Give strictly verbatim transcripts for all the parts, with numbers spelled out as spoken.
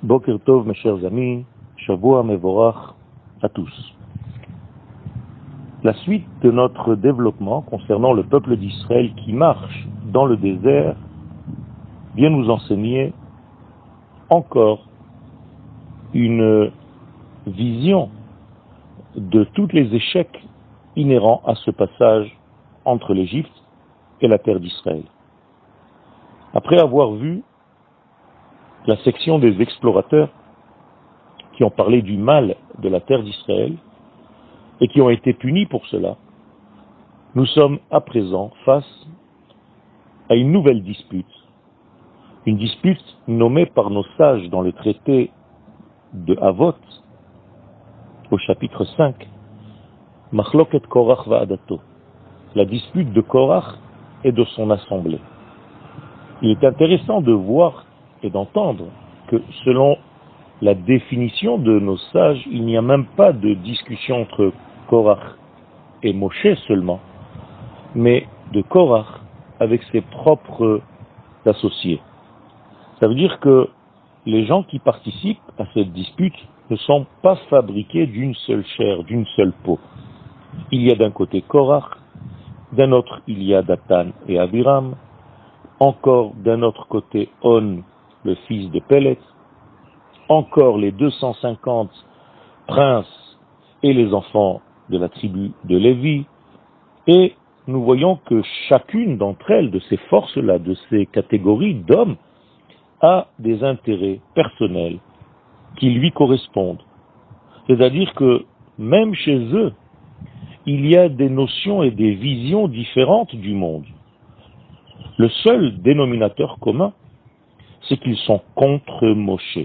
Boker Tov, mes chers amis, Shavua Mevorach à tous. La suite de notre développement concernant le peuple d'Israël qui marche dans le désert vient nous enseigner encore une vision de tous les échecs inhérents à ce passage entre l'Égypte et la terre d'Israël. Après avoir vu la section des explorateurs qui ont parlé du mal de la terre d'Israël et qui ont été punis pour cela, nous sommes à présent face à une nouvelle dispute, une dispute nommée par nos sages dans le traité de Avot, au chapitre cinq, Machloket Korach va'adato, la dispute de Korach et de son assemblée. Il est intéressant de voir et d'entendre que selon la définition de nos sages, il n'y a même pas de discussion entre Korach et Moshe seulement, mais de Korach avec ses propres associés. Ça veut dire que les gens qui participent à cette dispute ne sont pas fabriqués d'une seule chair, d'une seule peau. Il y a d'un côté Korach, d'un autre il y a Datan et Abiram, encore d'un autre côté On, le fils de Pellet, encore les deux cent cinquante princes et les enfants de la tribu de Lévi, et nous voyons que chacune d'entre elles, de ces forces-là, de ces catégories d'hommes, a des intérêts personnels qui lui correspondent. C'est-à-dire que même chez eux, il y a des notions et des visions différentes du monde. Le seul dénominateur commun, c'est qu'ils sont contre Moshe.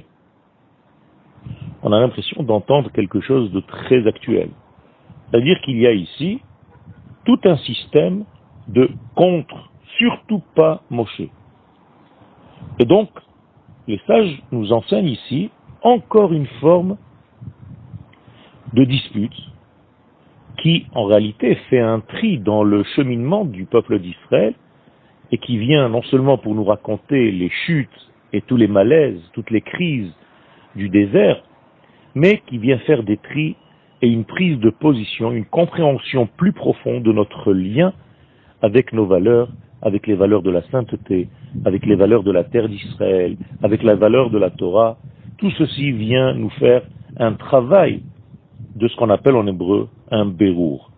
On a l'impression d'entendre quelque chose de très actuel. C'est-à-dire qu'il y a ici tout un système de contre, surtout pas Moshe. Et donc, les sages nous enseignent ici encore une forme de dispute qui, en réalité, fait un tri dans le cheminement du peuple d'Israël et qui vient non seulement pour nous raconter les chutes et tous les malaises, toutes les crises du désert, mais qui vient faire des tris et une prise de position, une compréhension plus profonde de notre lien avec nos valeurs, avec les valeurs de la sainteté, avec les valeurs de la terre d'Israël, avec la valeur de la Torah. Tout ceci vient nous faire un travail de ce qu'on appelle en hébreu un bérour.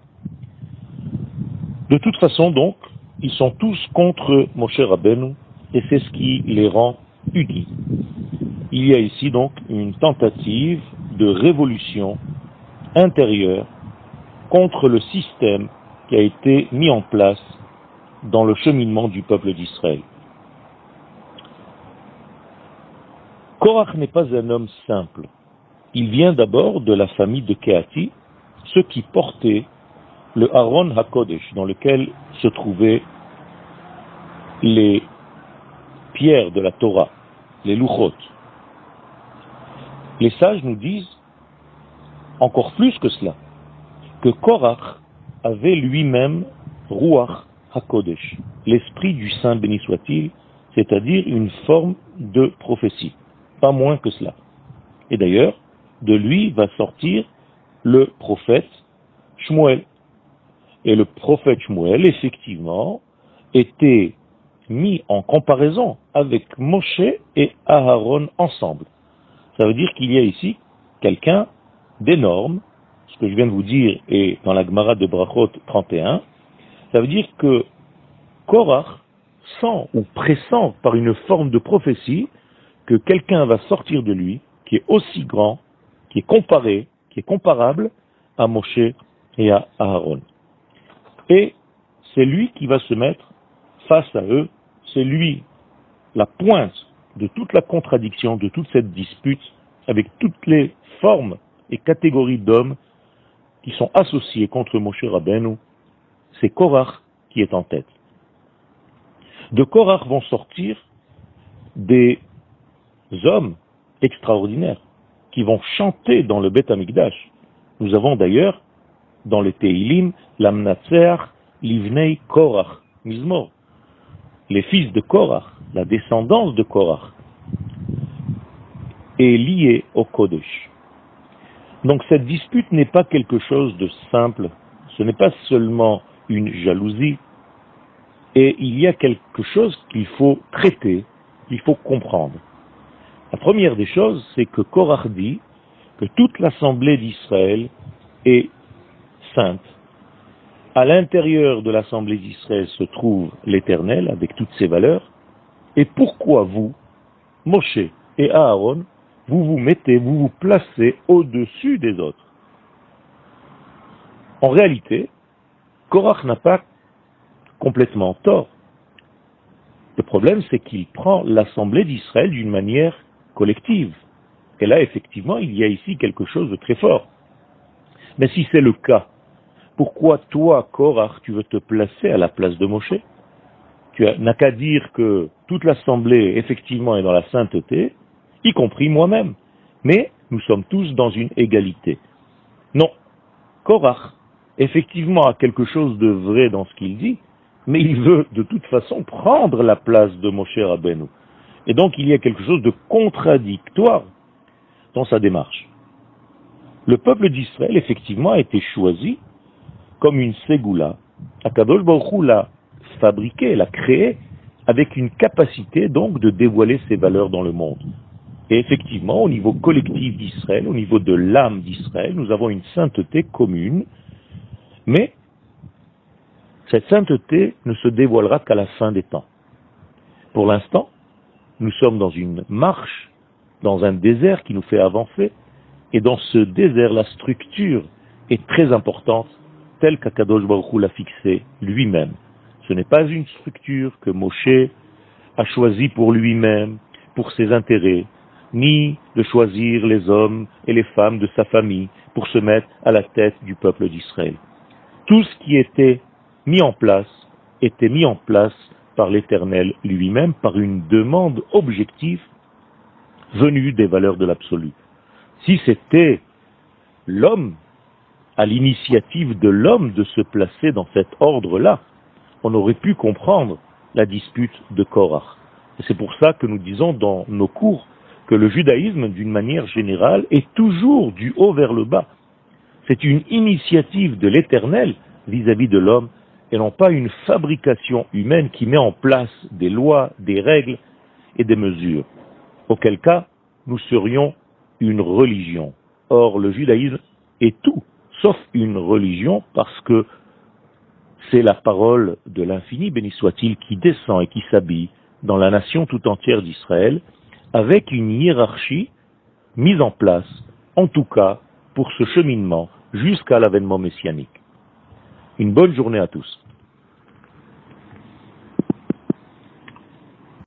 De toute façon donc, ils sont tous contre Moshe Rabbeinu et c'est ce qui les rend unis. Il y a ici donc une tentative de révolution intérieure contre le système qui a été mis en place dans le cheminement du peuple d'Israël. Korach n'est pas un homme simple. Il vient d'abord de la famille de Kéhati, ceux qui portaient le Aaron HaKodesh, dans lequel se trouvaient les pierres de la Torah, les Luchot. Les sages nous disent encore plus que cela, que Korach avait lui-même Ruach HaKodesh, l'esprit du Saint béni soit-il, c'est-à-dire une forme de prophétie, pas moins que cela. Et d'ailleurs, de lui va sortir le prophète Shmuel. Et le prophète Shmuel, effectivement, était mis en comparaison avec Moshe et Aaron ensemble. Ça veut dire qu'il y a ici quelqu'un d'énorme, ce que je viens de vous dire est dans la Gemara de Brachot trente et un, ça veut dire que Korach sent ou pressent par une forme de prophétie que quelqu'un va sortir de lui qui est aussi grand, qui est comparé, qui est comparable à Moshe et à Aaron. Et c'est lui qui va se mettre face à eux, c'est lui la pointe de toute la contradiction, de toute cette dispute, avec toutes les formes et catégories d'hommes qui sont associés contre Moshe Rabbeinu. C'est Korach qui est en tête. De Korach vont sortir des hommes extraordinaires qui vont chanter dans le Beth Amikdash. Nous avons d'ailleurs dans les Teilim l'Amnatser Livnei Korach Mizmor, les fils de Korach, la descendance de Korach. est liée au Kodesh. Donc cette dispute n'est pas quelque chose de simple, ce n'est pas seulement une jalousie, et il y a quelque chose qu'il faut traiter, qu'il faut comprendre. La première des choses, c'est que Korach dit que toute l'assemblée d'Israël est sainte. À l'intérieur de l'assemblée d'Israël se trouve l'Éternel avec toutes ses valeurs. Et pourquoi vous, Moshe et Aaron, vous vous mettez, vous vous placez au-dessus des autres? En réalité, Korach n'a pas complètement tort. Le problème, c'est qu'il prend l'assemblée d'Israël d'une manière collective. Et là, effectivement, il y a ici quelque chose de très fort. Mais si c'est le cas, pourquoi toi, Korach, tu veux te placer à la place de Moshe? Tu n'as qu'à dire que toute l'assemblée, effectivement, est dans la sainteté, y compris moi-même. Mais nous sommes tous dans une égalité. Non, Korach, effectivement, a quelque chose de vrai dans ce qu'il dit, mais il veut de toute façon prendre la place de Moshe Rabbeinu. Et donc il y a quelque chose de contradictoire dans sa démarche. Le peuple d'Israël, effectivement, a été choisi comme une ségoula. Akadosh Baruch Hu l'a fabriqué, l'a créé, avec une capacité donc de dévoiler ses valeurs dans le monde. Et effectivement, au niveau collectif d'Israël, au niveau de l'âme d'Israël, nous avons une sainteté commune, mais cette sainteté ne se dévoilera qu'à la fin des temps. Pour l'instant, nous sommes dans une marche, dans un désert qui nous fait avancer, et dans ce désert, la structure est très importante, telle qu'Akadosh Baruch Hu l'a fixée lui-même. Ce n'est pas une structure que Moshe a choisie pour lui-même, pour ses intérêts, ni de choisir les hommes et les femmes de sa famille pour se mettre à la tête du peuple d'Israël. Tout ce qui était mis en place était mis en place par l'Éternel lui-même, par une demande objective venue des valeurs de l'absolu. Si c'était l'homme, à l'initiative de l'homme de se placer dans cet ordre-là, on aurait pu comprendre la dispute de Korach. Et c'est pour ça que nous disons dans nos cours que le judaïsme, d'une manière générale, est toujours du haut vers le bas. C'est une initiative de l'Éternel vis-à-vis de l'homme, et non pas une fabrication humaine qui met en place des lois, des règles et des mesures. Auquel cas, nous serions une religion. Or, le judaïsme est tout, sauf une religion, parce que c'est la parole de l'infini, béni soit-il, qui descend et qui s'habille dans la nation tout entière d'Israël, avec une hiérarchie mise en place, en tout cas, pour ce cheminement jusqu'à l'avènement messianique. Une bonne journée à tous.